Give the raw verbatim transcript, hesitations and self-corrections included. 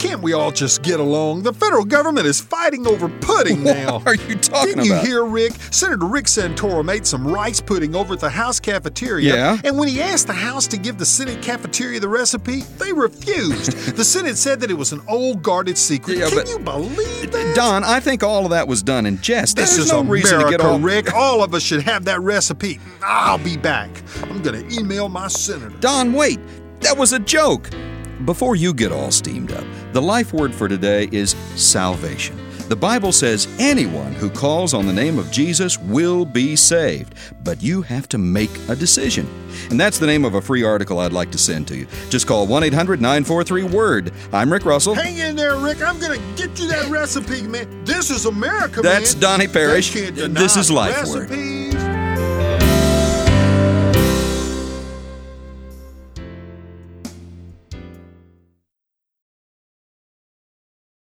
can't we all just get along? The federal government is fighting over pudding now. What are you talking Didn't about? you hear, Rick? Senator Rick Santorum made some rice pudding over at the House cafeteria. Yeah? And when he asked the House to give the Senate cafeteria the recipe, they refused. The Senate said that it was an old guarded secret. Yeah, Can but- you believe that? Don, I think all of that was done in jest. This There's is no America, reason to get all... Rick. All of us should have that recipe. I'll be back. I'm going to email my senator. Don, wait. That was a joke. Before you get all steamed up, the life word for today is salvation. The Bible says anyone who calls on the name of Jesus will be saved, but you have to make a decision. And that's the name of a free article I'd like to send to you. Just call one eight hundred nine four three WORD. I'm Rick Russell. Hang in there, Rick. I'm going to get you that recipe, man. This is America, That's man. Donnie Parrish. They can't deny This is the Life Word. recipe.